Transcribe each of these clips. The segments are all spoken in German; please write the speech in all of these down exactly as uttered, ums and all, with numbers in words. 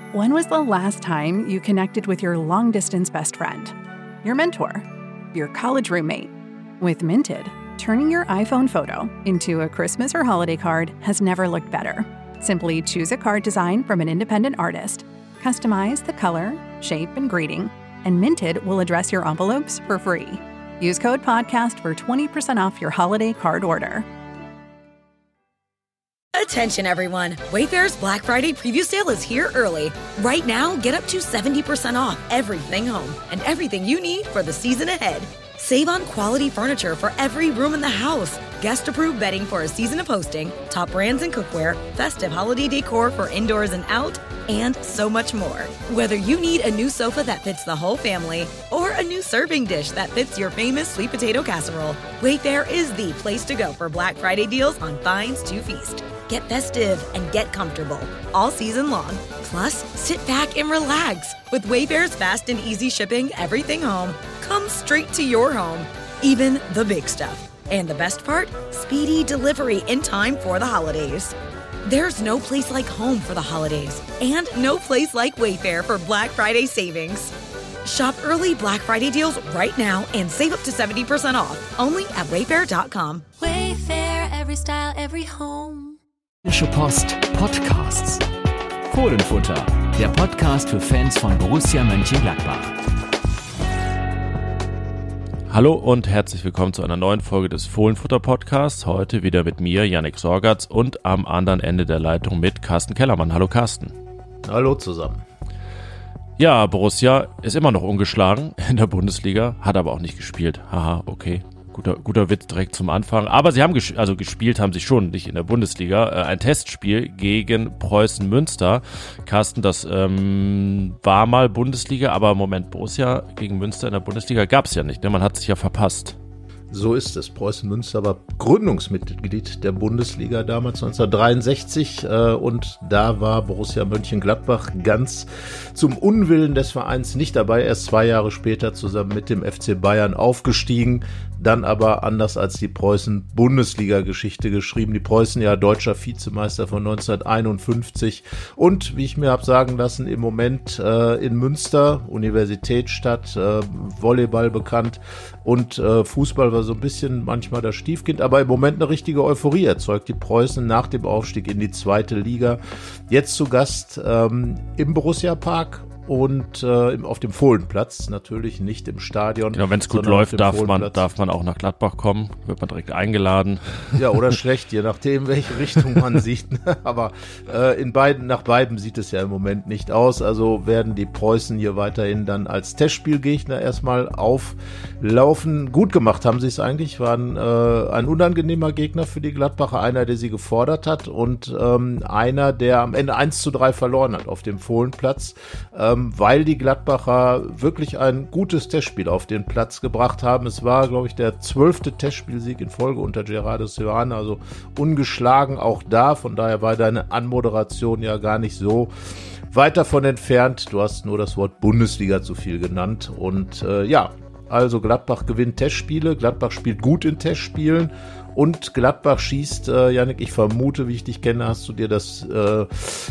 When was the last time you connected with your long-distance best friend? Your mentor? Your college roommate? With Minted, turning your iPhone photo into a Christmas or holiday card has never looked better. Simply choose a card design from an independent artist, customize the color, shape, and greeting, and Minted will address your envelopes for free. Use code PODCAST for twenty percent off your holiday card order. Attention everyone, Wayfair's Black Friday preview sale is here early. Right now, get up to seventy percent off everything home and everything you need for the season ahead. Save on quality furniture for every room in the house, guest-approved bedding for a season of hosting, top brands and cookware, festive holiday decor for indoors and out, and so much more. Whether you need a new sofa that fits the whole family or a new serving dish that fits your famous sweet potato casserole, Wayfair is the place to go for Black Friday deals on finds to feast. Get festive and get comfortable all season long. Plus, sit back and relax. With Wayfair's fast and easy shipping, everything home comes straight to your home, even the big stuff. And the best part? Speedy delivery in time for the holidays. There's no place like home for the holidays, and no place like Wayfair for Black Friday savings. Shop early Black Friday deals right now and save up to seventy percent off, only at wayfair dot com. Wayfair, every style, every home. Post Podcasts. Fohlenfutter, der Podcast für Fans von Borussia Mönchengladbach. Hallo und herzlich willkommen zu einer neuen Folge des Fohlenfutter Podcasts. Heute wieder mit mir, Yannick Sorgatz, und am anderen Ende der Leitung mit Carsten Kellermann. Hallo Carsten. Hallo zusammen. Ja, Borussia ist immer noch ungeschlagen in der Bundesliga, hat aber auch nicht gespielt. Haha, okay. Guter, guter Witz direkt zum Anfang. Aber sie haben ges- also gespielt haben sie schon, nicht in der Bundesliga. Äh, ein Testspiel gegen Preußen Münster. Carsten, das ähm, war mal Bundesliga, aber im Moment Borussia gegen Münster in der Bundesliga gab es ja nicht. Ne? Man hat sich ja verpasst. So ist es. Preußen Münster war Gründungsmitglied der Bundesliga damals neunzehnhundertdreiundsechzig äh, und da war Borussia Mönchengladbach ganz zum Unwillen des Vereins nicht dabei. Erst zwei Jahre später zusammen mit dem F C Bayern aufgestiegen, dann aber anders als die Preußen Bundesliga-Geschichte geschrieben. Die Preußen ja deutscher Vizemeister von neunzehnhunderteinundfünfzig und wie ich mir habe sagen lassen, im Moment äh, in Münster, Universitätsstadt, äh, Volleyball bekannt und äh, Fußball war so ein bisschen manchmal das Stiefkind, aber im Moment eine richtige Euphorie erzeugt die Preußen nach dem Aufstieg in die zweite Liga. Jetzt zu Gast ähm, im Borussia Park und äh, auf dem Fohlenplatz, natürlich nicht im Stadion. Genau, wenn es gut läuft, darf man, darf man auch nach Gladbach kommen, wird man direkt eingeladen. Ja, oder schlecht, je nachdem, welche Richtung man sieht. Aber äh, in beiden, nach beiden sieht es ja im Moment nicht aus. Also werden die Preußen hier weiterhin dann als Testspielgegner erstmal auflaufen. Gut gemacht haben sie es eigentlich, waren äh, ein unangenehmer Gegner für die Gladbacher, einer, der sie gefordert hat und ähm, einer, der am Ende eins zu drei verloren hat auf dem Fohlenplatz. Ähm, weil die Gladbacher wirklich ein gutes Testspiel auf den Platz gebracht haben. Es war, glaube ich, der zwölfte Testspielsieg in Folge unter Gerardo Seoane, also ungeschlagen auch da. Von daher war deine Anmoderation ja gar nicht so weit davon entfernt. Du hast nur das Wort Bundesliga zu viel genannt. Und äh, ja, also Gladbach gewinnt Testspiele, Gladbach spielt gut in Testspielen. Und Gladbach schießt, äh, Yannick, ich vermute, wie ich dich kenne, hast du dir das, äh,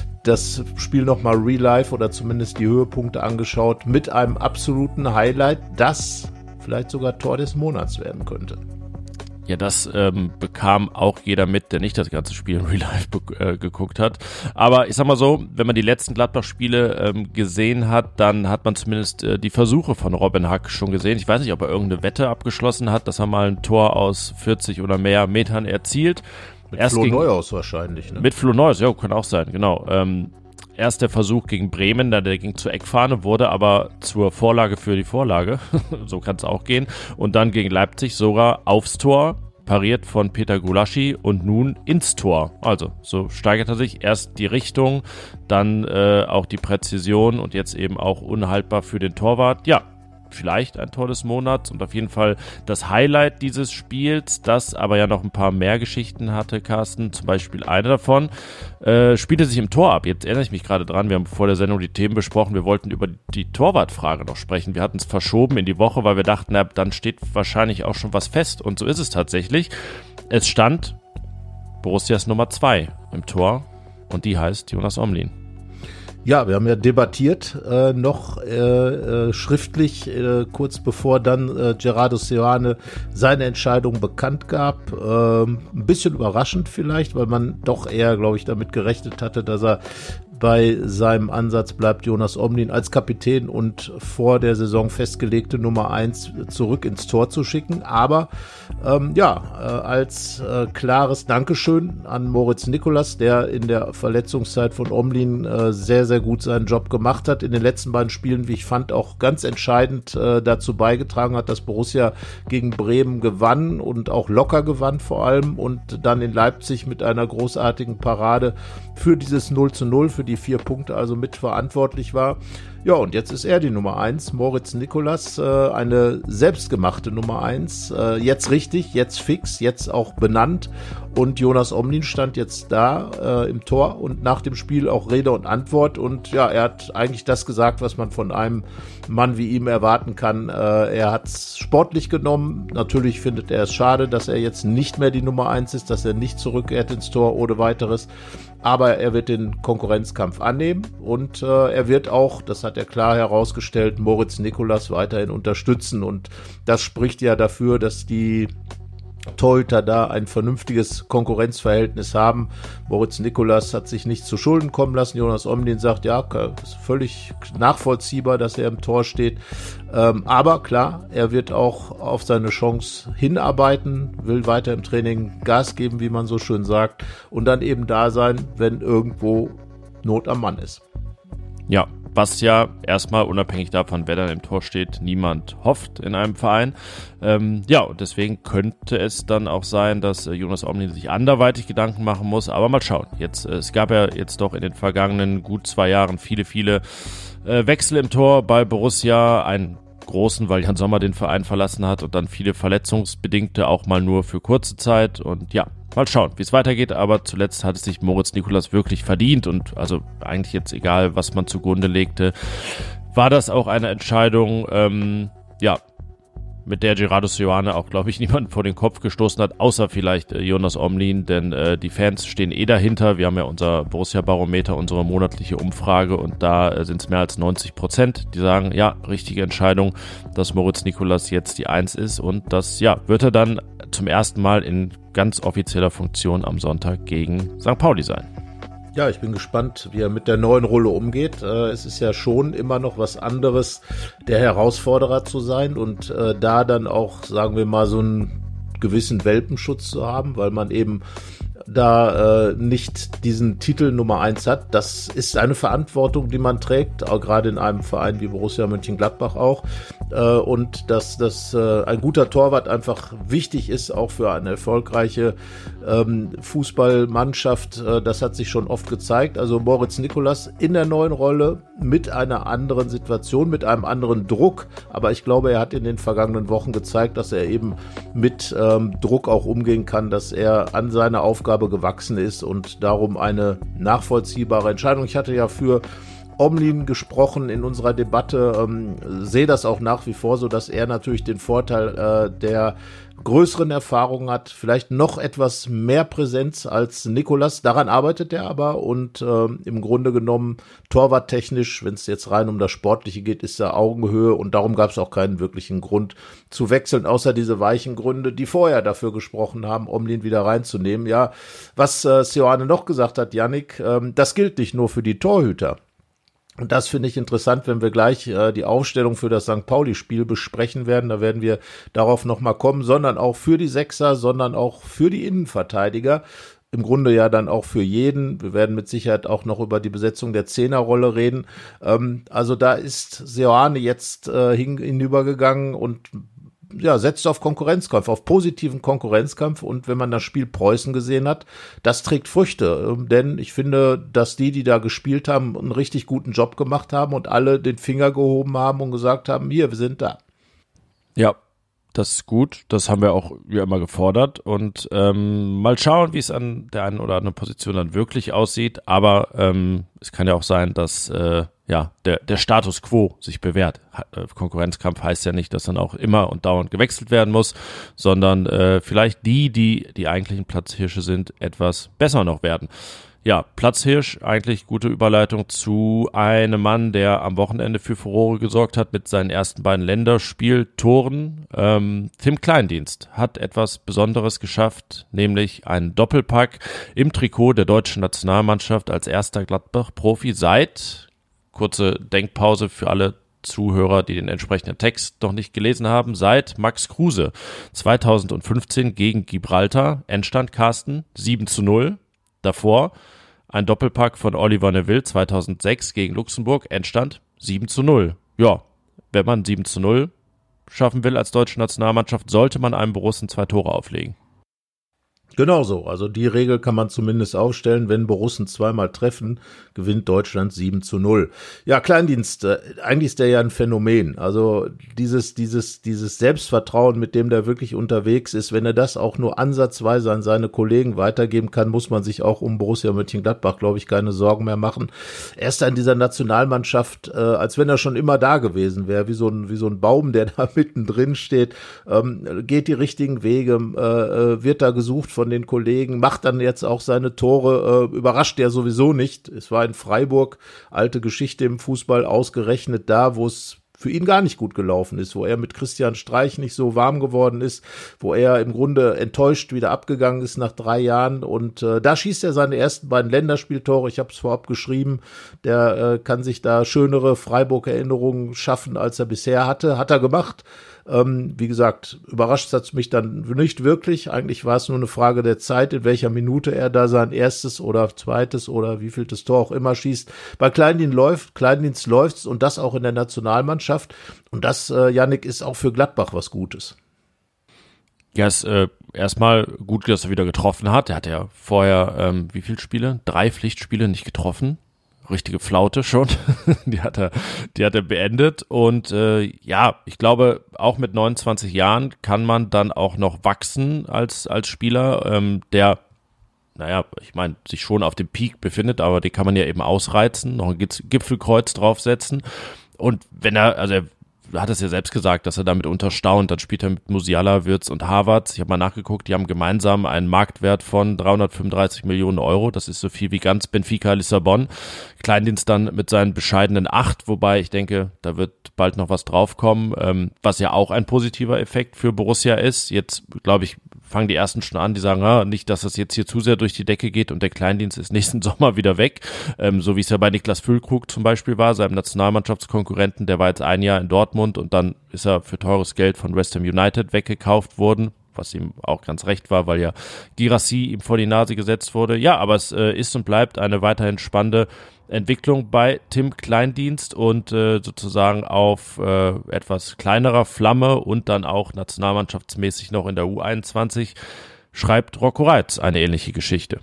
das Spiel nochmal real life oder zumindest die Höhepunkte angeschaut mit einem absoluten Highlight, das vielleicht sogar Tor des Monats werden könnte. Ja, das ähm, bekam auch jeder mit, der nicht das ganze Spiel in Real Life be- äh, geguckt hat. Aber ich sag mal so, wenn man die letzten Gladbach-Spiele ähm, gesehen hat, dann hat man zumindest äh, die Versuche von Robin Hack schon gesehen. Ich weiß nicht, ob er irgendeine Wette abgeschlossen hat, dass er mal ein Tor aus vierzig oder mehr Metern erzielt. Mit Erst Flo gegen, Neuhaus wahrscheinlich, ne? Mit Flo Neuhaus, ja, kann auch sein, genau. Ähm, erst der Versuch gegen Bremen, der ging zur Eckfahne, wurde aber zur Vorlage für die Vorlage. So kann es auch gehen. Und dann gegen Leipzig sogar aufs Tor, pariert von Peter Gulaschi und nun ins Tor. Also, so steigert er sich. Erst die Richtung, dann äh, auch die Präzision und jetzt eben auch unhaltbar für den Torwart. Ja, vielleicht ein Tor des Monats und auf jeden Fall das Highlight dieses Spiels, das aber ja noch ein paar mehr Geschichten hatte, Carsten. Zum Beispiel eine davon äh, spielte sich im Tor ab. Jetzt erinnere ich mich gerade dran, wir haben vor der Sendung die Themen besprochen, wir wollten über die Torwartfrage noch sprechen. Wir hatten es verschoben in die Woche, weil wir dachten, na, dann steht wahrscheinlich auch schon was fest und so ist es tatsächlich. Es stand Borussias Nummer zwei im Tor und die heißt Jonas Omlin. Ja, wir haben ja debattiert, äh, noch äh, äh, schriftlich, äh, kurz bevor dann äh, Gerardo Seoane seine Entscheidung bekannt gab. Ähm, ein bisschen überraschend vielleicht, weil man doch eher, glaube ich, damit gerechnet hatte, dass er bei seinem Ansatz bleibt, Jonas Omlin als Kapitän und vor der Saison festgelegte Nummer eins zurück ins Tor zu schicken. Aber ähm, ja, äh, als äh, klares Dankeschön an Moritz Nicolas, der in der Verletzungszeit von Omlin äh, sehr, sehr gut seinen Job gemacht hat. In den letzten beiden Spielen, wie ich fand, auch ganz entscheidend äh, dazu beigetragen hat, dass Borussia gegen Bremen gewann und auch locker gewann vor allem und dann in Leipzig mit einer großartigen Parade für dieses null zu null, für die vier Punkte also mitverantwortlich war. Ja, und jetzt ist er die Nummer eins, Moritz Nicolas, äh, eine selbstgemachte Nummer eins, äh, jetzt richtig, jetzt fix, jetzt auch benannt und Jonas Omlin stand jetzt da äh, im Tor und nach dem Spiel auch Rede und Antwort und ja, er hat eigentlich das gesagt, was man von einem Mann wie ihm erwarten kann. Äh, er hat es sportlich genommen, natürlich findet er es schade, dass er jetzt nicht mehr die Nummer eins ist, dass er nicht zurückkehrt ins Tor ohne weiteres, aber er wird den Konkurrenzkampf annehmen und äh, er wird auch, das hat er klar herausgestellt, Moritz Nicolas weiterhin unterstützen und das spricht ja dafür, dass die Torhüter da ein vernünftiges Konkurrenzverhältnis haben. Moritz Nicolas hat sich nicht zu Schulden kommen lassen. Jonas Omlin sagt, ja, ist völlig nachvollziehbar, dass er im Tor steht. Ähm, aber klar, er wird auch auf seine Chance hinarbeiten, will weiter im Training Gas geben, wie man so schön sagt, und dann eben da sein, wenn irgendwo Not am Mann ist. Ja, was ja erstmal unabhängig davon, wer dann im Tor steht, niemand hofft in einem Verein. Ähm, ja, und deswegen könnte es dann auch sein, dass äh, Jonas Omlin sich anderweitig Gedanken machen muss. Aber mal schauen. Jetzt, äh, es gab ja jetzt doch in den vergangenen gut zwei Jahren viele, viele äh, Wechsel im Tor bei Borussia. Einen großen, weil Jan Sommer den Verein verlassen hat und dann viele verletzungsbedingte, auch mal nur für kurze Zeit. Und ja, mal schauen, wie es weitergeht, aber zuletzt hat es sich Moritz Nicolas wirklich verdient und also eigentlich jetzt egal, was man zugrunde legte, war das auch eine Entscheidung, ähm, ja, mit der Gerardo Seoane auch, glaube ich, niemanden vor den Kopf gestoßen hat, außer vielleicht äh, Jonas Omlin, denn äh, die Fans stehen eh dahinter. Wir haben ja unser Borussia-Barometer, unsere monatliche Umfrage und da äh, sind es mehr als neunzig Prozent, die sagen, ja, richtige Entscheidung, dass Moritz Nicolas jetzt die Eins ist und das, ja, wird er dann zum ersten Mal in ganz offizieller Funktion am Sonntag gegen Sankt Pauli sein. Ja, ich bin gespannt, wie er mit der neuen Rolle umgeht. Äh, es ist ja schon immer noch was anderes, der Herausforderer zu sein und äh, da dann auch, sagen wir mal, so einen gewissen Welpenschutz zu haben, weil man eben da äh, nicht diesen Titel Nummer eins hat. Das ist eine Verantwortung, die man trägt, auch gerade in einem Verein wie Borussia Mönchengladbach auch. Äh, und dass, dass äh, ein guter Torwart einfach wichtig ist, auch für eine erfolgreiche ähm, Fußballmannschaft. Äh, das hat sich schon oft gezeigt. Also Moritz Nicolas in der neuen Rolle mit einer anderen Situation, mit einem anderen Druck. Aber ich glaube, er hat in den vergangenen Wochen gezeigt, dass er eben mit ähm, Druck auch umgehen kann, dass er an seine Aufgabe gewachsen ist und darum eine nachvollziehbare Entscheidung. Ich hatte ja für Omlin gesprochen in unserer Debatte, ähm, sehe das auch nach wie vor so, dass er natürlich den Vorteil äh, der größeren Erfahrung hat, vielleicht noch etwas mehr Präsenz als Nicolas. Daran arbeitet er aber und äh, im Grunde genommen torwarttechnisch, wenn es jetzt rein um das Sportliche geht, ist er Augenhöhe und darum gab es auch keinen wirklichen Grund zu wechseln, außer diese weichen Gründe, die vorher dafür gesprochen haben, Omlin wieder reinzunehmen. Ja, was äh, Seoane noch gesagt hat, Yannick, äh, das gilt nicht nur für die Torhüter. Und das finde ich interessant, wenn wir gleich äh, die Aufstellung für das Sankt Pauli-Spiel besprechen werden. Da werden wir darauf nochmal kommen, sondern auch für die Sechser, sondern auch für die Innenverteidiger. Im Grunde ja dann auch für jeden. Wir werden mit Sicherheit auch noch über die Besetzung der Zehnerrolle reden. Ähm, also da ist Seoane jetzt äh, hin, hinübergegangen und ja, setzt auf Konkurrenzkampf, auf positiven Konkurrenzkampf und wenn man das Spiel Preußen gesehen hat, das trägt Früchte, denn ich finde, dass die, die da gespielt haben, einen richtig guten Job gemacht haben und alle den Finger gehoben haben und gesagt haben, hier, wir sind da. Ja, das ist gut, das haben wir auch wie immer gefordert und ähm, mal schauen, wie es an der einen oder anderen Position dann wirklich aussieht, aber ähm, es kann ja auch sein, dass äh, ja der, der Status Quo sich bewährt. Konkurrenzkampf heißt ja nicht, dass dann auch immer und dauernd gewechselt werden muss, sondern äh, vielleicht die, die die eigentlichen Platzhirsche sind, etwas besser noch werden. Ja, Platzhirsch, eigentlich gute Überleitung zu einem Mann, der am Wochenende für Furore gesorgt hat mit seinen ersten beiden Länderspieltoren. Ähm, Tim Kleindienst hat etwas Besonderes geschafft, nämlich einen Doppelpack im Trikot der deutschen Nationalmannschaft als erster Gladbach-Profi seit, kurze Denkpause für alle Zuhörer, die den entsprechenden Text noch nicht gelesen haben, seit Max Kruse zweitausendfünfzehn gegen Gibraltar, Endstand Carsten sieben zu null. Davor ein Doppelpack von Oliver Neville zweitausendsechs gegen Luxemburg, Endstand sieben zu null. Ja, wenn man sieben zu null schaffen will als deutsche Nationalmannschaft, sollte man einem Borussen zwei Tore auflegen. Genau so, also die Regel kann man zumindest aufstellen, wenn Borussen zweimal treffen, gewinnt Deutschland sieben zu null. Ja, Kleindienst, äh, eigentlich ist der ja ein Phänomen, also dieses dieses dieses Selbstvertrauen, mit dem der wirklich unterwegs ist, wenn er das auch nur ansatzweise an seine Kollegen weitergeben kann, muss man sich auch um Borussia Mönchengladbach, glaube ich, keine Sorgen mehr machen. Er ist an dieser Nationalmannschaft, äh, als wenn er schon immer da gewesen wäre, wie so ein wie so ein Baum, der da mittendrin steht, ähm, geht die richtigen Wege, äh, wird da gesucht von den Kollegen, macht dann jetzt auch seine Tore, äh, überrascht er sowieso nicht. Es war in Freiburg, alte Geschichte im Fußball, ausgerechnet da, wo es für ihn gar nicht gut gelaufen ist, wo er mit Christian Streich nicht so warm geworden ist, wo er im Grunde enttäuscht wieder abgegangen ist nach drei Jahren und äh, da schießt er seine ersten beiden Länderspieltore, ich habe es vorab geschrieben, der äh, kann sich da schönere Freiburg-Erinnerungen schaffen, als er bisher hatte, hat er gemacht. Ähm, wie gesagt, überrascht hat es mich dann nicht wirklich. Eigentlich war es nur eine Frage der Zeit, in welcher Minute er da sein erstes oder zweites oder wievieltes Tor auch immer schießt. Bei Kleindienst läuft, Kleindienst läuft's und das auch in der Nationalmannschaft. Und das, äh, Yannick, ist auch für Gladbach was Gutes. Ja, es ist äh, erstmal gut, dass er wieder getroffen hat. Er hat ja vorher, ähm, wie viele Spiele? Drei Pflichtspiele nicht getroffen. Richtige Flaute schon, die hat er, die hat er beendet und äh, ja, ich glaube, auch mit neunundzwanzig Jahren kann man dann auch noch wachsen als als Spieler, ähm, der, naja, ich meine, sich schon auf dem Peak befindet, aber den kann man ja eben ausreizen, noch ein Gipfelkreuz draufsetzen und wenn er, also er hat es ja selbst gesagt, dass er damit unterstaunt. Dann spielt er mit Musiala, Wirtz und Havertz. Ich habe mal nachgeguckt, die haben gemeinsam einen Marktwert von dreihundertfünfunddreißig Millionen Euro. Das ist so viel wie ganz Benfica Lissabon. Kleindienst dann mit seinen bescheidenen acht, wobei ich denke, da wird bald noch was draufkommen, ähm, was ja auch ein positiver Effekt für Borussia ist. Jetzt, glaube ich, fangen die ersten schon an, die sagen, ah, nicht, dass das jetzt hier zu sehr durch die Decke geht und der Kleindienst ist nächsten Sommer wieder weg, ähm, so wie es ja bei Niklas Füllkrug zum Beispiel war, seinem Nationalmannschaftskonkurrenten, der war jetzt ein Jahr in Dortmund und dann ist er für teures Geld von West Ham United weggekauft worden, was ihm auch ganz recht war, weil ja Guirassy ihm vor die Nase gesetzt wurde. Ja, aber es äh, ist und bleibt eine weiterhin spannende Entwicklung bei Tim Kleindienst und äh, sozusagen auf äh, etwas kleinerer Flamme und dann auch nationalmannschaftsmäßig noch in der U einundzwanzig schreibt Rocco Reitz eine ähnliche Geschichte.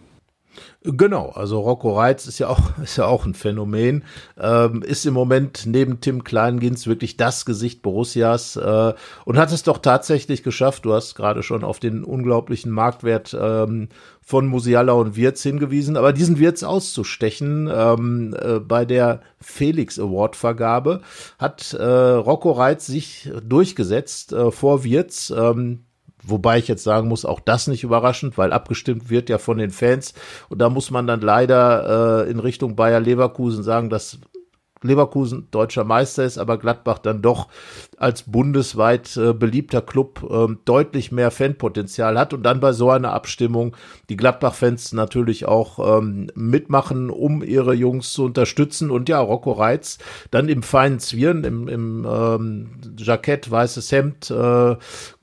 Genau, also Rocco Reitz ist ja auch ist ja auch ein Phänomen, ähm, ist im Moment neben Tim Kleindienst wirklich das Gesicht Borussias äh, und hat es doch tatsächlich geschafft. Du hast gerade schon auf den unglaublichen Marktwert ähm, von Musiala und Wirtz hingewiesen, aber diesen Wirtz auszustechen ähm, äh, bei der Felix Award Vergabe hat äh, Rocco Reitz sich durchgesetzt äh, vor Wirtz. Ähm, Wobei ich jetzt sagen muss, auch das nicht überraschend, weil abgestimmt wird ja von den Fans. Und da muss man dann leider äh, in Richtung Bayer Leverkusen sagen, dass Leverkusen deutscher Meister ist, aber Gladbach dann doch als bundesweit äh, beliebter Club äh, deutlich mehr Fanpotenzial hat. Und dann bei so einer Abstimmung die Gladbach-Fans natürlich auch ähm, mitmachen, um ihre Jungs zu unterstützen. Und ja, Rocco Reitz dann im feinen Zwirn, im, im ähm, Jackett, weißes Hemd, äh,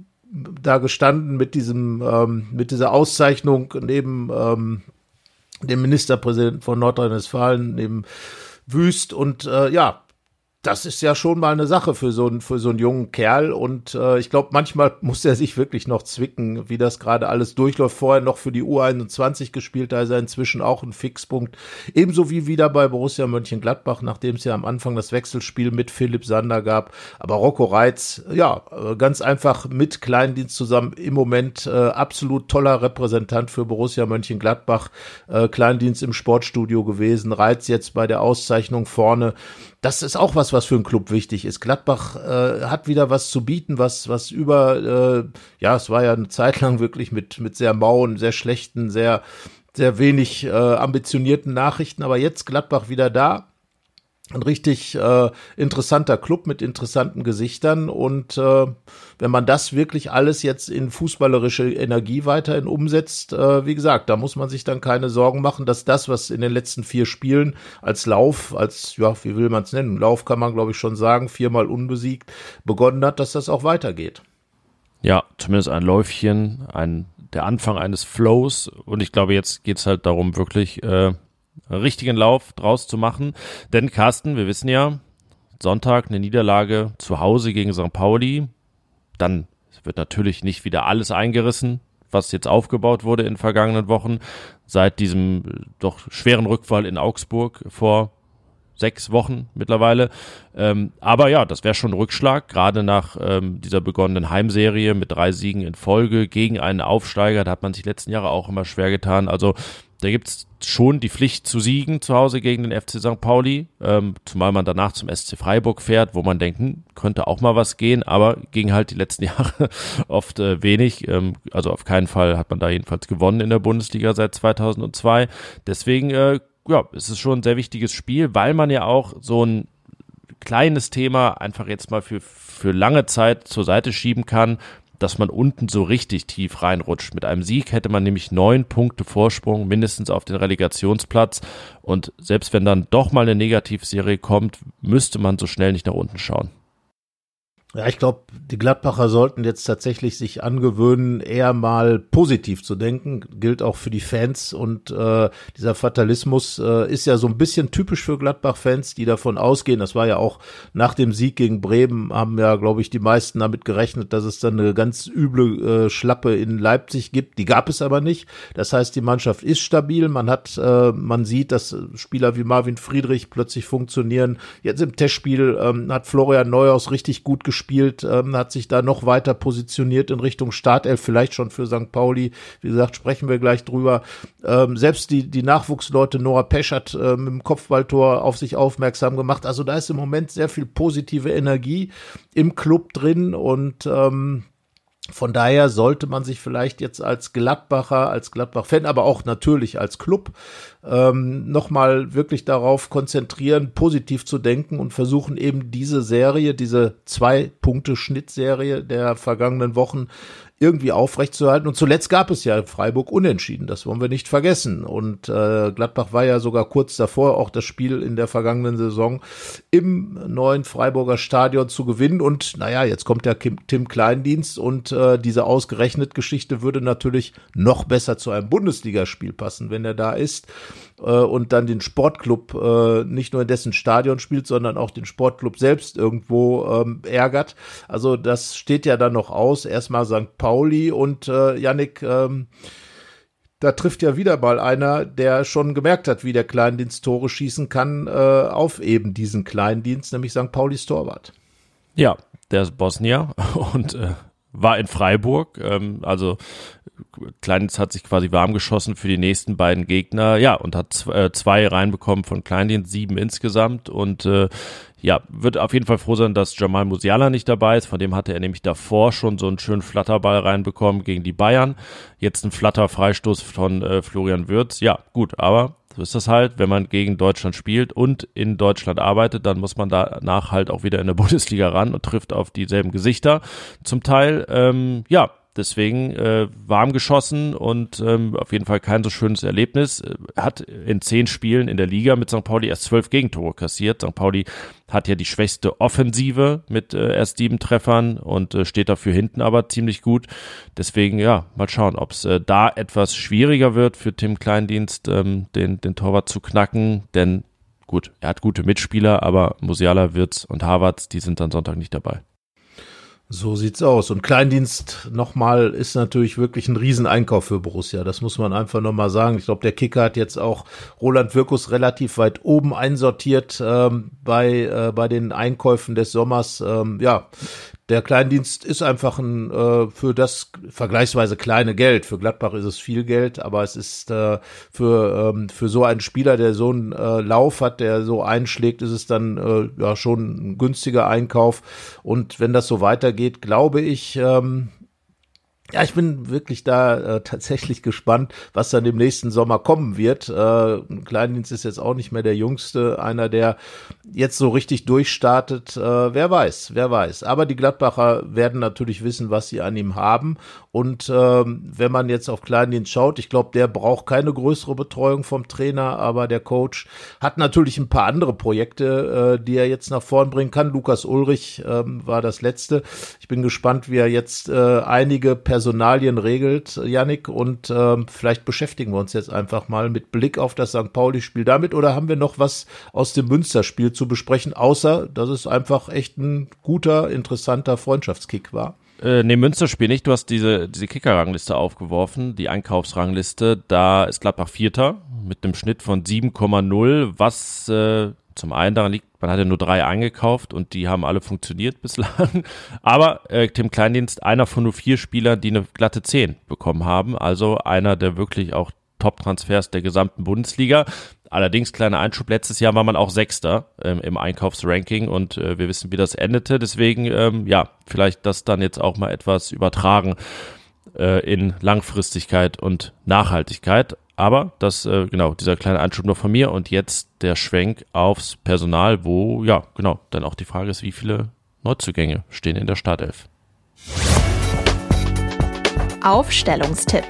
da gestanden mit diesem ähm, mit dieser Auszeichnung neben ähm, dem Ministerpräsidenten von Nordrhein-Westfalen, neben Wüst und äh, ja, das ist ja schon mal eine Sache für so einen für so einen jungen Kerl und äh, ich glaube, manchmal muss er sich wirklich noch zwicken, wie das gerade alles durchläuft. Vorher noch für die U einundzwanzig gespielt, da ist er inzwischen auch ein Fixpunkt. Ebenso wie wieder bei Borussia Mönchengladbach, nachdem es ja am Anfang das Wechselspiel mit Philipp Sander gab. Aber Rocco Reitz, ja, ganz einfach mit Kleindienst zusammen im Moment äh, absolut toller Repräsentant für Borussia Mönchengladbach. Äh, Kleindienst im Sportstudio gewesen, Reitz jetzt bei der Auszeichnung vorne. Das ist auch was, was für einen Club wichtig ist. Gladbach äh, hat wieder was zu bieten, was was über, äh, ja, es war ja eine Zeit lang wirklich mit mit sehr mauen, sehr schlechten, sehr sehr wenig äh, ambitionierten Nachrichten, aber jetzt Gladbach wieder da. Ein richtig äh, interessanter Club mit interessanten Gesichtern und äh, wenn man das wirklich alles jetzt in fußballerische Energie weiterhin umsetzt, äh, wie gesagt, da muss man sich dann keine Sorgen machen, dass das, was in den letzten vier Spielen als Lauf, als, ja, wie will man es nennen, Lauf kann man glaube ich schon sagen, viermal unbesiegt begonnen hat, dass das auch weitergeht. Ja, zumindest ein Läufchen, ein, der Anfang eines Flows und ich glaube, jetzt geht's halt darum, wirklich äh, richtigen Lauf draus zu machen. Denn Carsten, wir wissen ja, Sonntag eine Niederlage zu Hause gegen Sankt Pauli. Dann wird natürlich nicht wieder alles eingerissen, was jetzt aufgebaut wurde in den vergangenen Wochen. Seit diesem doch schweren Rückfall in Augsburg vor sechs Wochen mittlerweile. Ähm, aber ja, das wäre schon ein Rückschlag, gerade nach ähm, dieser begonnenen Heimserie mit drei Siegen in Folge gegen einen Aufsteiger. Da hat man sich die letzten Jahre auch immer schwer getan. Also da gibt's schon die Pflicht zu siegen zu Hause gegen den F C Sankt Pauli, ähm, zumal man danach zum S C Freiburg fährt, wo man denkt, hm, könnte auch mal was gehen, aber ging halt die letzten Jahre oft äh, wenig. Ähm, also auf keinen Fall hat man da jedenfalls gewonnen in der Bundesliga seit zweitausendzwei. Deswegen, äh, ja, es ist schon ein sehr wichtiges Spiel, weil man ja auch so ein kleines Thema einfach jetzt mal für, für lange Zeit zur Seite schieben kann, dass man unten so richtig tief reinrutscht. Mit einem Sieg hätte man nämlich neun Punkte Vorsprung mindestens auf den Relegationsplatz und selbst wenn dann doch mal eine Negativserie kommt, müsste man so schnell nicht nach unten schauen. Ja, ich glaube, die Gladbacher sollten jetzt tatsächlich sich angewöhnen, eher mal positiv zu denken. Gilt auch für die Fans und äh, dieser Fatalismus äh, ist ja so ein bisschen typisch für Gladbach-Fans, die davon ausgehen, das war ja auch nach dem Sieg gegen Bremen, haben ja, glaube ich, die meisten damit gerechnet, dass es dann eine ganz üble äh, Schlappe in Leipzig gibt. Die gab es aber nicht. Das heißt, die Mannschaft ist stabil. Man hat, äh, man sieht, dass Spieler wie Marvin Friedrich plötzlich funktionieren. Jetzt im Testspiel ähm, hat Florian Neuhaus richtig gut gespielt. Spielt, ähm, hat sich da noch weiter positioniert in Richtung Startelf, vielleicht schon für Sankt Pauli. Wie gesagt, sprechen wir gleich drüber. Ähm, selbst die, die Nachwuchsleute, Nora Pesch hat ähm, mit dem Kopfballtor auf sich aufmerksam gemacht. Also da ist im Moment sehr viel positive Energie im Club drin und ähm, von daher sollte man sich vielleicht jetzt als Gladbacher, als Gladbach-Fan, aber auch natürlich als Club ähm, nochmal wirklich darauf konzentrieren, positiv zu denken und versuchen eben diese Serie, diese Zwei-Punkte-Schnittserie der vergangenen Wochen irgendwie aufrechtzuerhalten. Und zuletzt gab es ja Freiburg unentschieden, das wollen wir nicht vergessen. Und äh, Gladbach war ja sogar kurz davor, auch das Spiel in der vergangenen Saison im neuen Freiburger Stadion zu gewinnen. Und naja, jetzt kommt der Kim, Tim Kleindienst und äh, diese ausgerechnet Geschichte würde natürlich noch besser zu einem Bundesligaspiel passen, wenn er da ist äh, und dann den Sportclub äh, nicht nur in dessen Stadion spielt, sondern auch den Sportclub selbst irgendwo ähm, ärgert. Also das steht ja dann noch aus. Erstmal Sankt Pauli und äh, Yannick, ähm, da trifft ja wieder mal einer, der schon gemerkt hat, wie der Kleindienst Tore schießen kann, äh, auf eben diesen Kleindienst, nämlich Sankt Paulis Torwart. Ja, der ist Bosnier und äh, war in Freiburg, ähm, also Kleindienst hat sich quasi warm geschossen für die nächsten beiden Gegner, ja, und hat z- äh, zwei reinbekommen von Kleindienst, sieben insgesamt und äh, ja, wird auf jeden Fall froh sein, dass Jamal Musiala nicht dabei ist, von dem hatte er nämlich davor schon so einen schönen Flatterball reinbekommen gegen die Bayern, jetzt ein Flatterfreistoß von äh, Florian Wirtz, ja, gut, aber so ist das halt, wenn man gegen Deutschland spielt und in Deutschland arbeitet, dann muss man danach halt auch wieder in der Bundesliga ran und trifft auf dieselben Gesichter zum Teil, ähm, ja, deswegen äh, warm geschossen und ähm, auf jeden Fall kein so schönes Erlebnis. Hat in zehn Spielen in der Liga mit Sankt Pauli erst zwölf Gegentore kassiert. Sankt Pauli hat ja die schwächste Offensive mit äh, erst sieben Treffern und äh, steht dafür hinten aber ziemlich gut. Deswegen, ja, mal schauen, ob es äh, da etwas schwieriger wird für Tim Kleindienst, ähm, den, den Torwart zu knacken. Denn gut, er hat gute Mitspieler, aber Musiala, Wirtz und Havertz, die sind dann Sonntag nicht dabei. So sieht's aus. Und Kleindienst nochmal ist natürlich wirklich ein Rieseneinkauf für Borussia. Das muss man einfach nochmal sagen. Ich glaube, der Kicker hat jetzt auch Roland Wirkus relativ weit oben einsortiert ähm, bei äh, bei den Einkäufen des Sommers. Ähm, ja, der Kleindienst ist einfach ein äh, für das vergleichsweise kleine Geld. Für Gladbach ist es viel Geld, aber es ist äh, für ähm, für so einen Spieler, der so einen äh, Lauf hat, der so einschlägt, ist es dann äh, ja schon ein günstiger Einkauf. Und wenn das so weitergeht, glaube ich, ähm, Ja, ich bin wirklich da äh, tatsächlich gespannt, was dann im nächsten Sommer kommen wird. Äh, Kleindienst ist jetzt auch nicht mehr der Jüngste, einer, der jetzt so richtig durchstartet. Äh, wer weiß, wer weiß. Aber die Gladbacher werden natürlich wissen, was sie an ihm haben. Und ähm, wenn man jetzt auf Kleindienst schaut, ich glaube, der braucht keine größere Betreuung vom Trainer, aber der Coach hat natürlich ein paar andere Projekte, äh, die er jetzt nach vorn bringen kann. Lukas Ullrich ähm, war das letzte. Ich bin gespannt, wie er jetzt äh, einige Personalien regelt, Yannick, und ähm, vielleicht beschäftigen wir uns jetzt einfach mal mit Blick auf das Sankt Pauli-Spiel damit, oder haben wir noch was aus dem Münster-Spiel zu besprechen, außer, dass es einfach echt ein guter, interessanter Freundschaftskick war? Äh, nee, Münster-Spiel nicht. Du hast diese, diese Kicker-Rangliste aufgeworfen, die Einkaufsrangliste. Da ist Gladbach Vierter mit einem Schnitt von sieben Komma null, was äh, zum einen daran liegt, man hat ja nur drei eingekauft und die haben alle funktioniert bislang. Aber äh, Tim Kleindienst, einer von nur vier Spielern, die eine glatte zehn bekommen haben. Also einer der wirklich auch Top-Transfers der gesamten Bundesliga. Allerdings, kleiner Einschub, letztes Jahr war man auch Sechster ähm, im Einkaufsranking und äh, wir wissen, wie das endete. Deswegen, ähm, ja, vielleicht das dann jetzt auch mal etwas übertragen äh, in Langfristigkeit und Nachhaltigkeit. Aber das, äh, genau, dieser kleine Einschub noch von mir und jetzt der Schwenk aufs Personal, wo, ja, genau, dann auch die Frage ist, wie viele Neuzugänge stehen in der Startelf. Aufstellungstipp.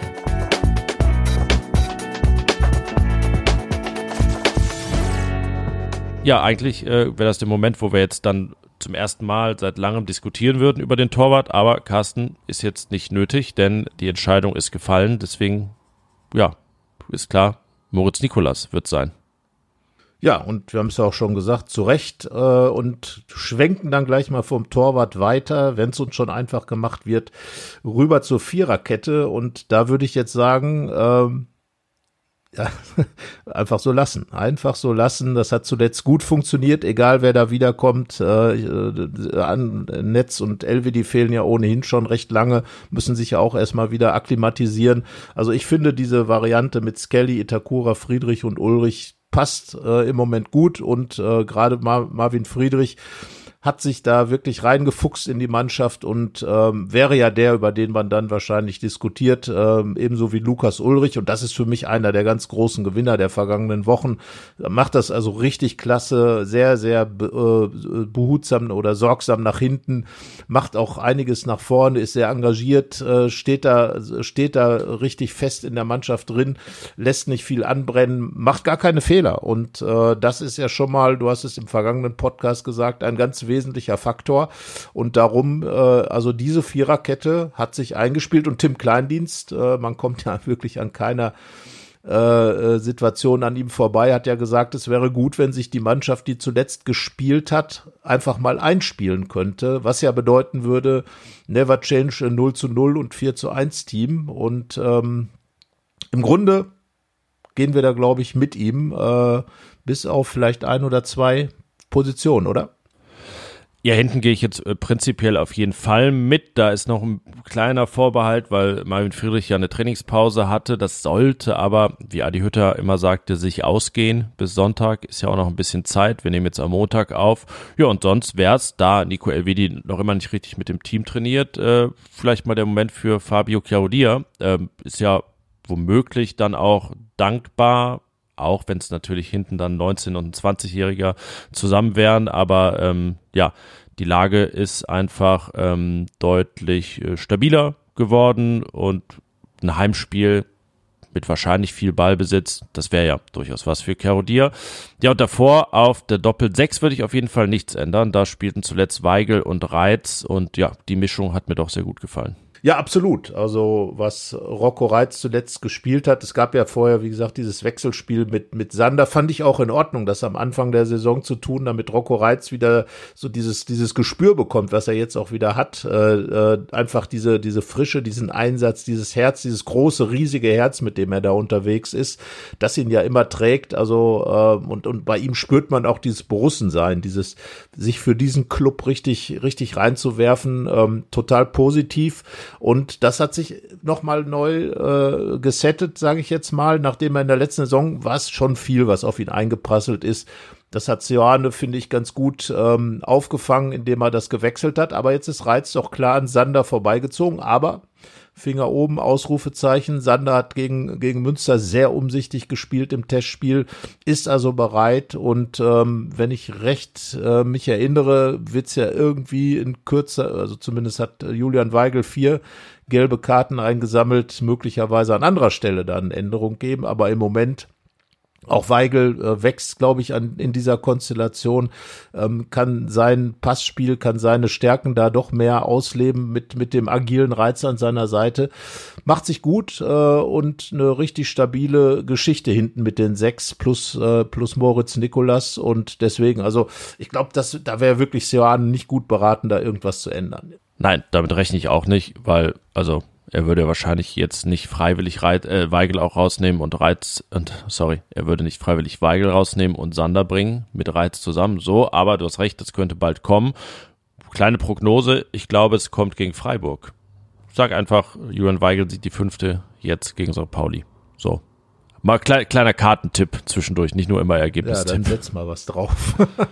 Ja, eigentlich äh, wäre das der Moment, wo wir jetzt dann zum ersten Mal seit langem diskutieren würden über den Torwart, aber Carsten, ist jetzt nicht nötig, denn die Entscheidung ist gefallen, deswegen, ja, ist klar, Moritz Nicolas wird sein. Ja, und wir haben es ja auch schon gesagt, zu Recht, äh, und schwenken dann gleich mal vom Torwart weiter, wenn es uns schon einfach gemacht wird, rüber zur Viererkette, und da würde ich jetzt sagen, ähm, ja, einfach so lassen, einfach so lassen. Das hat zuletzt gut funktioniert, egal wer da wiederkommt. Äh, an Netz und Elvedi fehlen ja ohnehin schon recht lange, müssen sich ja auch erstmal wieder akklimatisieren. Also ich finde diese Variante mit Skelly, Itakura, Friedrich und Ullrich passt äh, im Moment gut, und äh, gerade Mar- Marvin Friedrich hat sich da wirklich reingefuchst in die Mannschaft und ähm, wäre ja der, über den man dann wahrscheinlich diskutiert, ähm, ebenso wie Lukas Ullrich, und das ist für mich einer der ganz großen Gewinner der vergangenen Wochen. Macht das also richtig klasse, sehr, sehr be- äh, behutsam oder sorgsam nach hinten, macht auch einiges nach vorne, ist sehr engagiert, äh, steht da steht da richtig fest in der Mannschaft drin, lässt nicht viel anbrennen, macht gar keine Fehler, und äh, das ist ja schon mal, du hast es im vergangenen Podcast gesagt, ein ganz wesentlicher Faktor, und darum, äh, also diese Viererkette hat sich eingespielt, und Tim Kleindienst, äh, man kommt ja wirklich an keiner äh, Situation an ihm vorbei, hat ja gesagt, es wäre gut, wenn sich die Mannschaft, die zuletzt gespielt hat, einfach mal einspielen könnte, was ja bedeuten würde, never change a null zu null und vier zu eins Team, und ähm, im Grunde gehen wir da, glaube ich, mit ihm, äh, bis auf vielleicht ein oder zwei Positionen, oder? Ja, hinten gehe ich jetzt äh, prinzipiell auf jeden Fall mit. Da ist noch ein kleiner Vorbehalt, weil Marvin Friedrich ja eine Trainingspause hatte. Das sollte aber, wie Adi Hütter immer sagte, sich ausgehen bis Sonntag. Ist ja auch noch ein bisschen Zeit. Wir nehmen jetzt am Montag auf. Ja, und sonst wäre es, da Nico Elvedi noch immer nicht richtig mit dem Team trainiert, äh, vielleicht mal der Moment für Fabio Chiarodia. Äh, ist ja womöglich dann auch dankbar, auch wenn es natürlich hinten dann neunzehn- und zwanzigjähriger zusammen wären, aber ähm, ja, die Lage ist einfach ähm, deutlich äh, stabiler geworden, und ein Heimspiel mit wahrscheinlich viel Ballbesitz, das wäre ja durchaus was für Chiarodia. Ja, und davor auf der Doppel-Sechs würde ich auf jeden Fall nichts ändern, da spielten zuletzt Weigl und Reitz, und ja, die Mischung hat mir doch sehr gut gefallen. Ja, absolut. Also was Rocco Reitz zuletzt gespielt hat, es gab ja vorher, wie gesagt, dieses Wechselspiel mit mit Sander, fand ich auch in Ordnung, das am Anfang der Saison zu tun, damit Rocco Reitz wieder so dieses dieses Gespür bekommt, was er jetzt auch wieder hat. Äh, äh, einfach diese diese Frische, diesen Einsatz, dieses Herz, dieses große, riesige Herz, mit dem er da unterwegs ist, das ihn ja immer trägt. Also äh, und und bei ihm spürt man auch dieses Borussensein, dieses sich für diesen Club richtig richtig reinzuwerfen, ähm, total positiv. Und das hat sich nochmal neu äh, gesettet, sage ich jetzt mal, nachdem er in der letzten Saison, war es schon viel, was auf ihn eingeprasselt ist. Das hat Seoane, finde ich, ganz gut ähm, aufgefangen, indem er das gewechselt hat. Aber jetzt ist Reitz doch klar an Sander vorbeigezogen. Aber Finger oben, Ausrufezeichen. Sander hat gegen, gegen Münster sehr umsichtig gespielt im Testspiel, ist also bereit und ähm, wenn ich recht äh, mich erinnere, wird's ja irgendwie in kürzer, also zumindest hat äh, Julian Weigl vier gelbe Karten eingesammelt, möglicherweise an anderer Stelle da eine Änderung geben, aber im Moment auch Weigl äh, wächst, glaube ich, an, in dieser Konstellation, ähm, kann sein Passspiel, kann seine Stärken da doch mehr ausleben mit mit dem agilen Reiz an seiner Seite. Macht sich gut äh, und eine richtig stabile Geschichte hinten mit den sechs plus äh, plus Moritz Nikolas und deswegen, also ich glaube, dass da wäre wirklich Seoane nicht gut beraten, da irgendwas zu ändern. Nein, damit rechne ich auch nicht, weil, also er würde wahrscheinlich jetzt nicht freiwillig Reit, äh, Weigl auch rausnehmen und Reiz, und sorry, er würde nicht freiwillig Weigl rausnehmen und Sander bringen mit Reiz zusammen, so, aber du hast recht, das könnte bald kommen. Kleine Prognose, ich glaube, es kommt gegen Freiburg. Sag einfach, Julian Weigl sieht die fünfte jetzt gegen Sankt Pauli. So. Mal klei- kleiner Kartentipp zwischendurch, nicht nur immer Ergebnistipp. Ja, dann setz mal was drauf.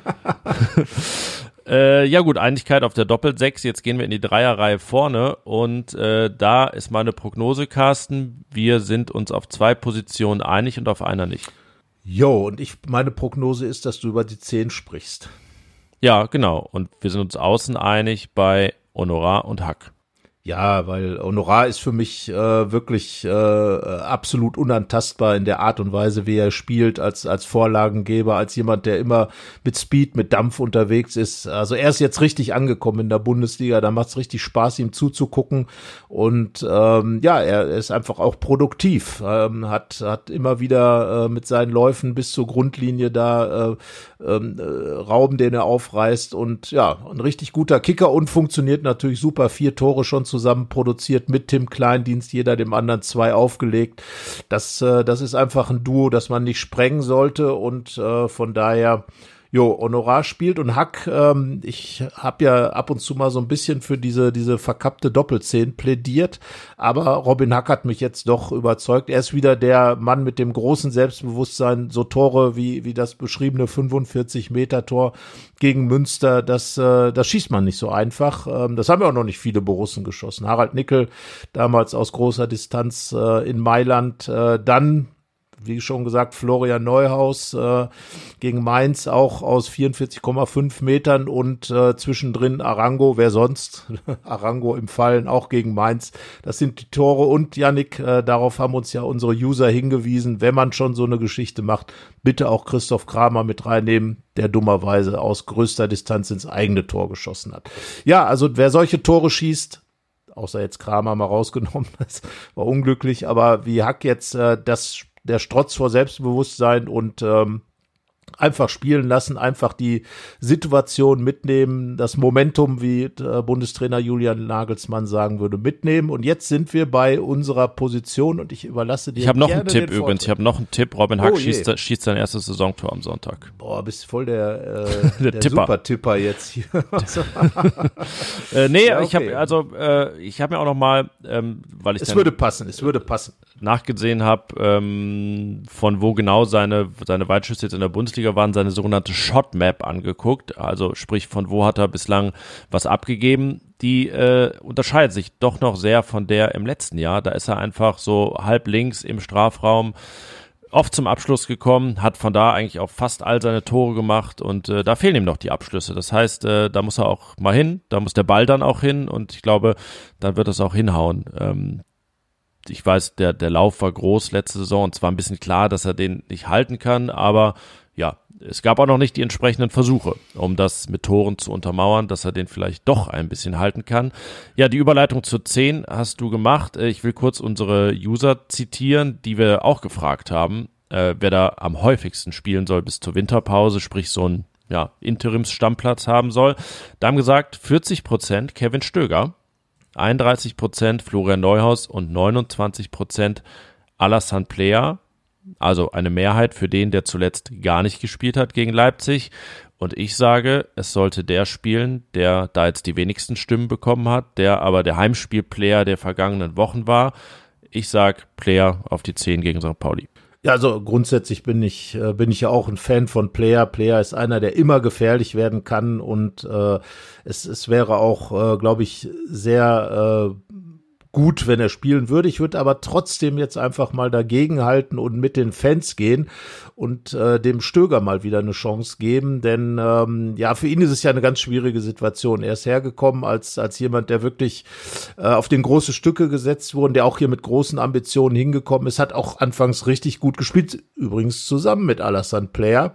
Äh, ja gut, Einigkeit auf der Doppelsechs. Jetzt gehen wir in die Dreierreihe vorne und äh, da ist meine Prognose, Carsten. Wir sind uns auf zwei Positionen einig und auf einer nicht. Jo, und ich meine Prognose ist, dass du über die zehn sprichst. Ja, genau. Und wir sind uns außen einig bei Honorar und Hack. Ja, weil Honorar ist für mich äh, wirklich äh, absolut unantastbar in der Art und Weise, wie er spielt, als als Vorlagengeber, als jemand, der immer mit Speed, mit Dampf unterwegs ist. Also er ist jetzt richtig angekommen in der Bundesliga, da macht es richtig Spaß, ihm zuzugucken und ähm, ja, er ist einfach auch produktiv, ähm, hat hat immer wieder äh, mit seinen Läufen bis zur Grundlinie da äh, äh, Raum, den er aufreißt und ja, ein richtig guter Kicker und funktioniert natürlich super, vier Tore schon zu zusammen produziert mit Tim Kleindienst, jeder dem anderen zwei aufgelegt. Das, äh, das ist einfach ein Duo, das man nicht sprengen sollte und äh, von daher, jo, Honorar spielt und Hack, ähm, ich habe ja ab und zu mal so ein bisschen für diese diese verkappte Doppelzehn plädiert, aber Robin Hack hat mich jetzt doch überzeugt. Er ist wieder der Mann mit dem großen Selbstbewusstsein, so Tore wie wie das beschriebene fünfundvierzig Meter Tor gegen Münster, das äh, das schießt man nicht so einfach. Ähm, das haben ja auch noch nicht viele Borussen geschossen. Harald Nickel damals aus großer Distanz äh, in Mailand, äh, dann wie schon gesagt, Florian Neuhaus äh, gegen Mainz auch aus vierundvierzig Komma fünf Metern und äh, zwischendrin Arango, wer sonst? Arango im Fallen auch gegen Mainz. Das sind die Tore und Yannick, äh, darauf haben uns ja unsere User hingewiesen, wenn man schon so eine Geschichte macht, bitte auch Christoph Kramer mit reinnehmen, der dummerweise aus größter Distanz ins eigene Tor geschossen hat. Ja, also wer solche Tore schießt, außer jetzt Kramer mal rausgenommen, das war unglücklich, aber wie Hack jetzt äh, das der Strotz vor Selbstbewusstsein und ähm, einfach spielen lassen, einfach die Situation mitnehmen, das Momentum, wie äh, Bundestrainer Julian Nagelsmann sagen würde, mitnehmen. Und jetzt sind wir bei unserer Position und ich überlasse dir Ich habe noch gerne einen Tipp den übrigens, ich habe noch einen Tipp. Robin Hack Oh, schießt, schießt sein erstes Saisontor am Sonntag. Boah, bist voll der, äh, der, der Tipper. Super-Tipper jetzt hier. äh, nee, Ja, okay. ich habe also äh, ich habe mir auch noch mal, ähm, weil ich Es dann würde passen, es würde passen. nachgesehen habe, ähm, von wo genau seine seine Weitschüsse jetzt in der Bundesliga waren, seine sogenannte Shot Map angeguckt, also sprich von wo hat er bislang was abgegeben. Die äh, unterscheidet sich doch noch sehr von der im letzten Jahr. Da ist er einfach so halb links im Strafraum oft zum Abschluss gekommen, hat von da eigentlich auch fast all seine Tore gemacht und äh, da fehlen ihm noch die Abschlüsse. Das heißt, äh, da muss er auch mal hin, da muss der Ball dann auch hin und ich glaube, dann wird es auch hinhauen. Ähm, ich weiß, der der Lauf war groß letzte Saison und zwar ein bisschen klar, dass er den nicht halten kann, aber ja, es gab auch noch nicht die entsprechenden Versuche, um das mit Toren zu untermauern, dass er den vielleicht doch ein bisschen halten kann. Ja, die Überleitung zur zehn hast du gemacht. Ich will kurz unsere User zitieren, die wir auch gefragt haben, äh, wer da am häufigsten spielen soll bis zur Winterpause, sprich so ein ja, Interimsstammplatz haben soll. Da haben gesagt, vierzig Prozent Kevin Stöger, einunddreißig Prozent Florian Neuhaus und neunundzwanzig Prozent Alassane Plea. Also eine Mehrheit für den, der zuletzt gar nicht gespielt hat gegen Leipzig. Und ich sage, es sollte der spielen, der da jetzt die wenigsten Stimmen bekommen hat, der aber der Heimspielplayer der vergangenen Wochen war. Ich sage Player auf die zehn gegen Sankt Pauli. Ja, also grundsätzlich bin ich äh, bin ich ja auch ein Fan von Player. Player ist einer, der immer gefährlich werden kann und äh, es es wäre auch, äh, glaube ich, sehr äh, gut, wenn er spielen würde. Ich würde aber trotzdem jetzt einfach mal dagegen halten und mit den Fans gehen und äh, dem Stöger mal wieder eine Chance geben, denn ähm, ja, für ihn ist es ja eine ganz schwierige Situation. Er ist hergekommen als als jemand, der wirklich äh, auf den große Stücke gesetzt wurde, der auch hier mit großen Ambitionen hingekommen ist, hat auch anfangs richtig gut gespielt, übrigens zusammen mit Alassane Player.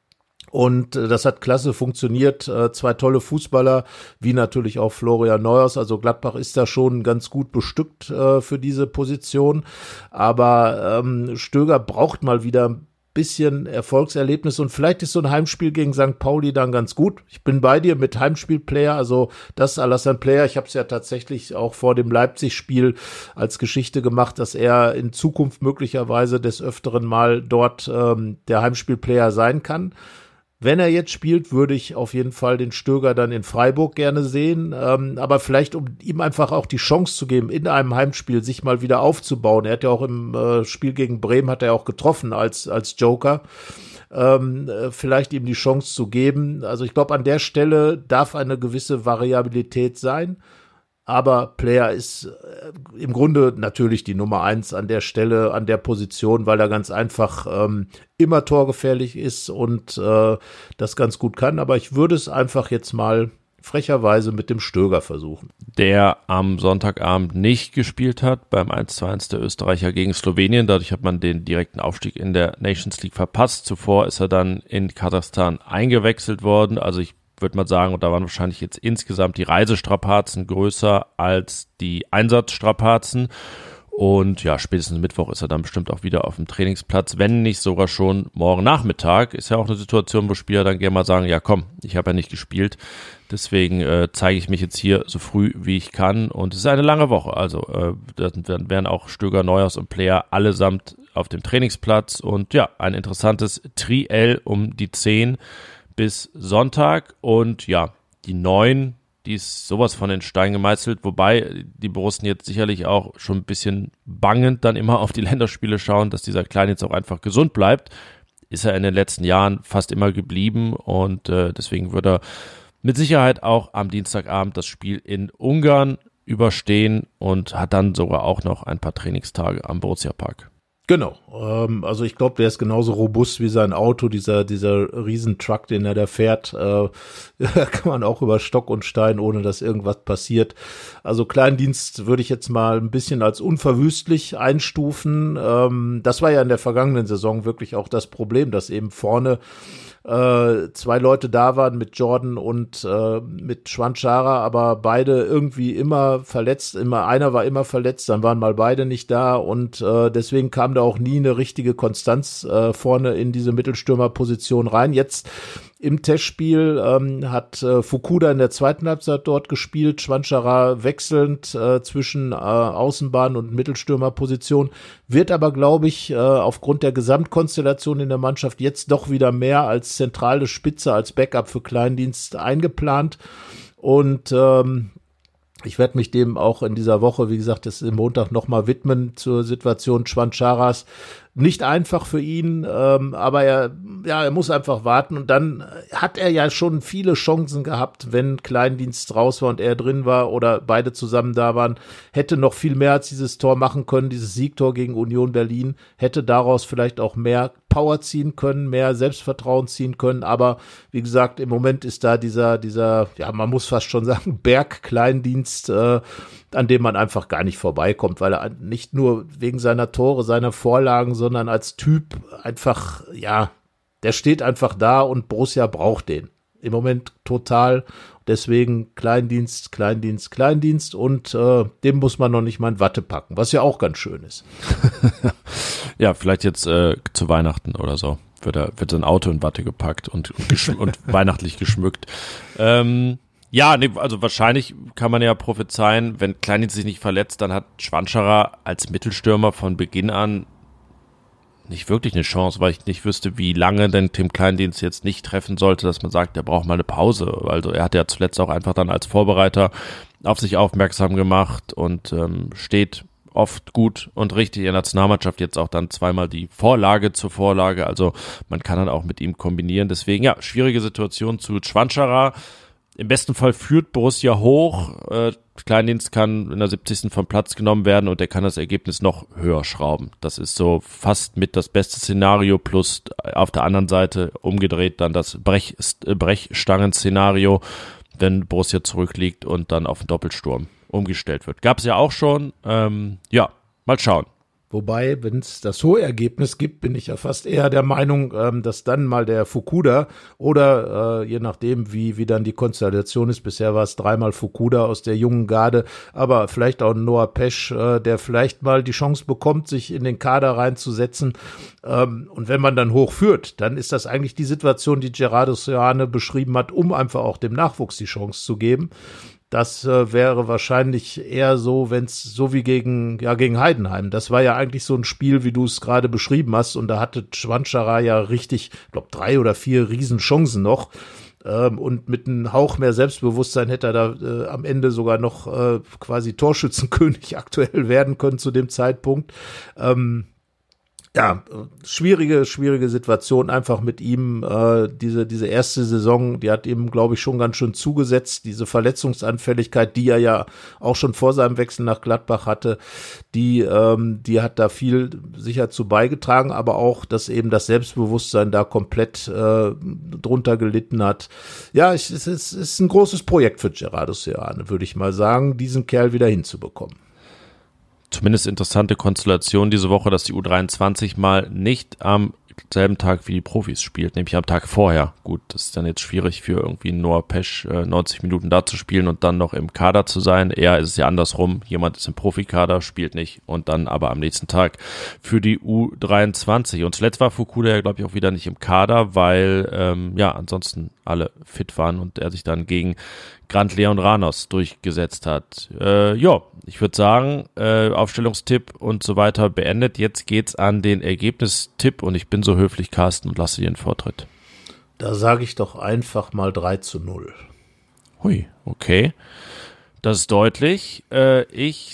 Und äh, das hat klasse funktioniert. Äh, zwei tolle Fußballer, wie natürlich auch Florian Neuhaus. Also Gladbach ist da schon ganz gut bestückt äh, für diese Position. Aber ähm, Stöger braucht mal wieder ein bisschen Erfolgserlebnis. Und vielleicht ist so ein Heimspiel gegen Sankt Pauli dann ganz gut. Ich bin bei dir mit Heimspielplayer. Also das Alassane Player. Ich habe es ja tatsächlich auch vor dem Leipzig-Spiel als Geschichte gemacht, dass er in Zukunft möglicherweise des Öfteren mal dort ähm, der Heimspielplayer sein kann. Wenn er jetzt spielt, würde ich auf jeden Fall den Stöger dann in Freiburg gerne sehen, ähm, aber vielleicht, um ihm einfach auch die Chance zu geben, in einem Heimspiel sich mal wieder aufzubauen. Er hat ja auch im äh, Spiel gegen Bremen, hat er auch getroffen als als Joker. Ähm, äh, vielleicht ihm die Chance zu geben. Also ich glaube, an der Stelle darf eine gewisse Variabilität sein. Aber Player ist äh, im Grunde natürlich die Nummer eins an der Stelle, an der Position, weil er ganz einfach ähm, immer torgefährlich ist und äh, das ganz gut kann. Aber ich würde es einfach jetzt mal frecherweise mit dem Stöger versuchen. Der am Sonntagabend nicht gespielt hat beim eins zu eins der Österreicher gegen Slowenien. Dadurch hat man den direkten Aufstieg in der Nations League verpasst. Zuvor ist er dann in Kasachstan eingewechselt worden. Also ich würde man sagen, und da waren wahrscheinlich jetzt insgesamt die Reisestrapazen größer als die Einsatzstrapazen. Und ja, spätestens Mittwoch ist er dann bestimmt auch wieder auf dem Trainingsplatz, wenn nicht sogar schon morgen Nachmittag. Ist ja auch eine Situation, wo Spieler dann gerne mal sagen, ja komm, ich habe ja nicht gespielt, deswegen äh, zeige ich mich jetzt hier so früh wie ich kann. Und es ist eine lange Woche, also äh, dann werden auch Stöger, Neuhaus und Player allesamt auf dem Trainingsplatz. Und ja, ein interessantes Triell um die zehn bis Sonntag. Und ja, die neun, die ist sowas von in Stein gemeißelt, wobei die Borussen jetzt sicherlich auch schon ein bisschen bangend dann immer auf die Länderspiele schauen, dass dieser Kleine jetzt auch einfach gesund bleibt. Ist er in den letzten Jahren fast immer geblieben und äh, deswegen wird er mit Sicherheit auch am Dienstagabend das Spiel in Ungarn überstehen und hat dann sogar auch noch ein paar Trainingstage am Borussia Park. Genau, ähm, also ich glaube, der ist genauso robust wie sein Auto, dieser dieser Riesentruck, den er da fährt, äh, da kann man auch über Stock und Stein, ohne dass irgendwas passiert. Also Kleindienst würde ich jetzt mal ein bisschen als unverwüstlich einstufen. Ähm, das war ja in der vergangenen Saison wirklich auch das Problem, dass eben vorne äh, zwei Leute da waren mit Jordan und äh, mit Schwanchara, aber beide irgendwie immer verletzt, immer einer war immer verletzt, dann waren mal beide nicht da und äh, deswegen kam da auch nie eine richtige Konstanz äh, vorne in diese Mittelstürmerposition rein. Jetzt im Testspiel ähm, hat äh, Fukuda in der zweiten Halbzeit dort gespielt, Schwanchara wechselnd äh, zwischen äh, Außenbahn und Mittelstürmerposition, wird aber, glaube ich, äh, aufgrund der Gesamtkonstellation in der Mannschaft jetzt doch wieder mehr als zentrale Spitze, als Backup für Kleindienst eingeplant und ähm, ich werde mich dem auch in dieser Woche, wie gesagt, das ist im Montag nochmal widmen zur Situation Schwancharas. Nicht einfach für ihn, ähm, aber er, ja, er muss einfach warten und dann hat er ja schon viele Chancen gehabt, wenn Kleindienst raus war und er drin war oder beide zusammen da waren, hätte noch viel mehr als dieses Tor machen können, dieses Siegtor gegen Union Berlin, hätte daraus vielleicht auch mehr Power ziehen können, mehr Selbstvertrauen ziehen können, aber wie gesagt, im Moment ist da dieser, dieser, ja, man muss fast schon sagen, Berg-Kleindienst, äh, an dem man einfach gar nicht vorbeikommt, weil er nicht nur wegen seiner Tore, seiner Vorlagen, sondern als Typ einfach, ja, der steht einfach da und Borussia braucht den. Im Moment total. Deswegen Kleindienst, Kleindienst, Kleindienst und äh, dem muss man noch nicht mal in Watte packen, was ja auch ganz schön ist. Ja, vielleicht jetzt äh, zu Weihnachten oder so wird, er, wird sein Auto in Watte gepackt und, und, geschm- und weihnachtlich geschmückt. Ähm, ja, nee, also wahrscheinlich kann man ja prophezeien, wenn Kleindienst sich nicht verletzt, dann hat Schwanchara als Mittelstürmer von Beginn an nicht wirklich eine Chance, weil ich nicht wüsste, wie lange denn Tim Kleindienst jetzt nicht treffen sollte, dass man sagt, er braucht mal eine Pause. Also er hat ja zuletzt auch einfach dann als Vorbereiter auf sich aufmerksam gemacht und ähm, steht oft gut und richtig in der Nationalmannschaft, jetzt auch dann zweimal die Vorlage zur Vorlage, also man kann dann auch mit ihm kombinieren. Deswegen, ja, schwierige Situation zu Schwanchara. im besten Fall führt Borussia hoch, äh, Kleindienst kann in der siebzigsten vom Platz genommen werden und der kann das Ergebnis noch höher schrauben. Das ist so fast mit das beste Szenario, plus auf der anderen Seite umgedreht dann das Brech, Brechstangen-Szenario, wenn Borussia zurückliegt und dann auf den Doppelsturm umgestellt wird. Gab es ja auch schon, ähm, ja, mal schauen. Wobei, wenn es das hohe Ergebnis gibt, bin ich ja fast eher der Meinung, ähm, dass dann mal der Fukuda oder äh, je nachdem, wie wie dann die Konstellation ist, bisher war es dreimal Fukuda aus der jungen Garde, aber vielleicht auch Noah Pesch, äh, der vielleicht mal die Chance bekommt, sich in den Kader reinzusetzen. Ähm, und wenn man dann hoch führt, dann ist das eigentlich die Situation, die Gerardo Seoane beschrieben hat, um einfach auch dem Nachwuchs die Chance zu geben. Das äh, wäre wahrscheinlich eher so, wenn es so wie gegen ja gegen Heidenheim. Das war ja eigentlich so ein Spiel, wie du es gerade beschrieben hast. Und da hatte Schwanschara ja richtig, ich glaube, drei oder vier Riesenchancen noch. Ähm, und mit einem Hauch mehr Selbstbewusstsein hätte er da äh, am Ende sogar noch äh, quasi Torschützenkönig aktuell werden können zu dem Zeitpunkt. Ähm, Ja, schwierige, schwierige Situation einfach mit ihm. Äh, diese diese erste Saison, die hat ihm, glaube ich, schon ganz schön zugesetzt. Diese Verletzungsanfälligkeit, die er ja auch schon vor seinem Wechsel nach Gladbach hatte, die ähm, die hat da viel sicher zu beigetragen, aber auch, dass eben das Selbstbewusstsein da komplett äh, drunter gelitten hat. Ja, es ist, es ist ein großes Projekt für Gerardo Seoane, würde ich mal sagen, diesen Kerl wieder hinzubekommen. Zumindest interessante Konstellation diese Woche, dass die U dreiundzwanzig mal nicht am selben Tag wie die Profis spielt, nämlich am Tag vorher. Gut, das ist dann jetzt schwierig für irgendwie Noah Pesch äh, neunzig Minuten da zu spielen und dann noch im Kader zu sein. Eher ist es ja andersrum. Jemand ist im Profikader, spielt nicht und dann aber am nächsten Tag für die U dreiundzwanzig. Und zuletzt war Fukuda ja, glaube ich, auch wieder nicht im Kader, weil ähm, ja ansonsten alle fit waren und er sich dann gegen Grant Leon Ranos durchgesetzt hat. Äh, ja, ich würde sagen, äh, Aufstellungstipp und so weiter beendet. Jetzt geht's an den Ergebnistipp und ich bin so höflich, Carsten, und lasse dir den Vortritt. Da sage ich doch einfach mal drei zu null. Hui, okay. Das ist deutlich. Äh, ich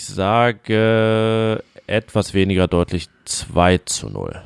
sage etwas weniger deutlich zwei zu null.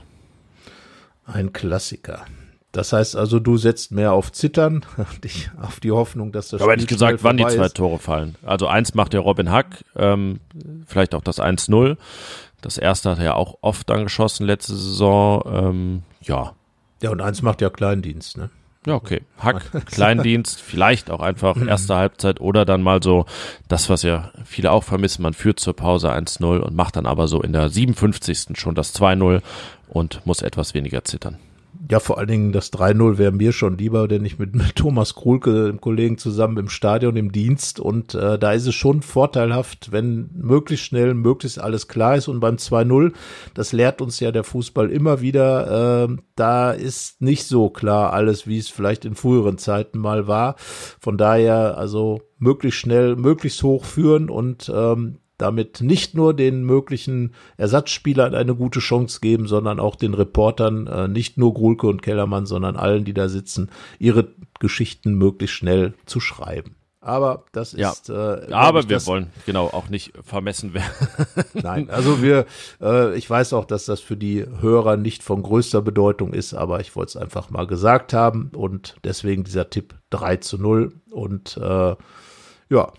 Ein Klassiker. Das heißt also, du setzt mehr auf Zittern, dich auf die Hoffnung, dass das Spiel. Aber hätte ich gesagt, wann die zwei ist. Tore fallen. Also eins macht der Robin Hack, ähm, vielleicht auch das eins null. Das erste hat er ja auch oft angeschossen letzte Saison. Ähm, ja. Ja, und eins macht ja Kleindienst, ne? Ja, okay. Hack, Kleindienst, vielleicht auch einfach erste Halbzeit oder dann mal so das, was ja viele auch vermissen. Man führt zur Pause eins null und macht dann aber so in der siebenundfünfzigsten schon das zwei null und muss etwas weniger zittern. Ja, vor allen Dingen das drei null wäre mir schon lieber, denn ich mit, mit Thomas Krulke, dem Kollegen, zusammen im Stadion im Dienst und äh, da ist es schon vorteilhaft, wenn möglichst schnell, möglichst alles klar ist und beim zwei null, das lehrt uns ja der Fußball immer wieder, äh, da ist nicht so klar alles, wie es vielleicht in früheren Zeiten mal war. Von daher also möglichst schnell, möglichst hoch führen und ähm, damit nicht nur den möglichen Ersatzspielern eine gute Chance geben, sondern auch den Reportern, äh, nicht nur Grulke und Kellermann, sondern allen, die da sitzen, ihre Geschichten möglichst schnell zu schreiben. Aber das ja, ist... Äh, aber ich, wir das, wollen genau auch nicht vermessen werden. Nein, also wir, äh, ich weiß auch, dass das für die Hörer nicht von größter Bedeutung ist, aber ich wollte es einfach mal gesagt haben und deswegen dieser Tipp drei zu null und äh, ja.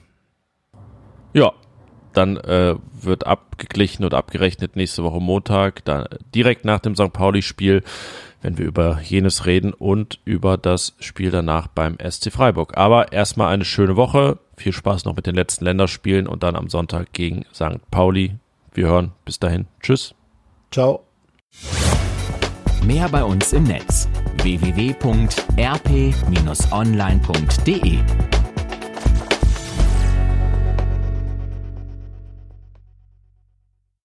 Ja. Dann äh, wird abgeglichen und abgerechnet nächste Woche Montag, dann direkt nach dem Sankt Pauli-Spiel, wenn wir über jenes reden und über das Spiel danach beim S C Freiburg. Aber erstmal eine schöne Woche, viel Spaß noch mit den letzten Länderspielen und dann am Sonntag gegen Sankt Pauli. Wir hören, bis dahin, tschüss. Ciao. Mehr bei uns im Netz w w w punkt r p Bindestrich online punkt d e